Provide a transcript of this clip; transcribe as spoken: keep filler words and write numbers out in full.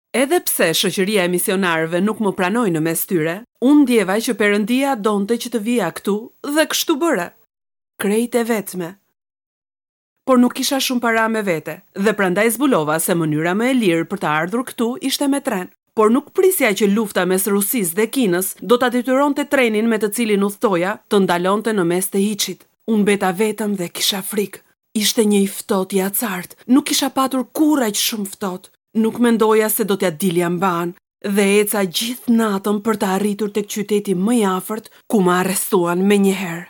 Edhe pse shoqëria e misionarëve nuk më pranoi në mes tyre, unë ndjeva që Perëndia donte që të vija këtu dhe kështu bëra. Krejt e vetme. Por nuk kisha shumë para me vete, dhe prandaj zbulova se mënyra më e lirë për të ardhur këtu ishte me tren. Por nuk prisja që lufta mes Rusisë dhe Kinës do ta detyronte trenin me të cilin udhtoja të ndalonte në mes të hiçit. Unë beta vetëm dhe kisha frikë. Ishte një i ftohtë i acartë, nuk kisha patur kurrë aq shumë ftohtë. Nuk mendoja se do t'ja dilja mban dhe eca gjithë natën për të arritur tek qyteti më i afërt ku më arrestuan menjëherë.